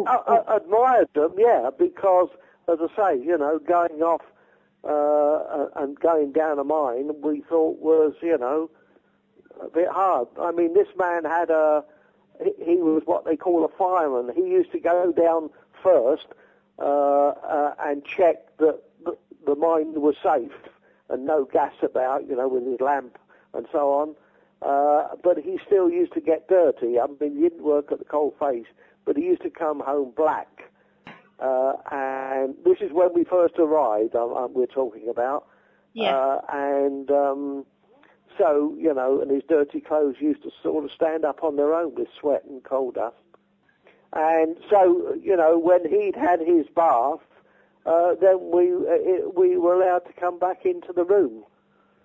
admired them, yeah, because, as I say, going off and going down a mine, we thought was, a bit hard. I mean, this man had he was what they call a fireman. He used to go down first and check that the mine was safe and no gas about, with his lamp and so on. But he still used to get dirty. I mean, he didn't work at the coal face, but he used to come home black. And this is when we first arrived, we're talking about. Yeah. So, and his dirty clothes used to sort of stand up on their own with sweat and coal dust. And so, when he'd had his bath, then we were allowed to come back into the room.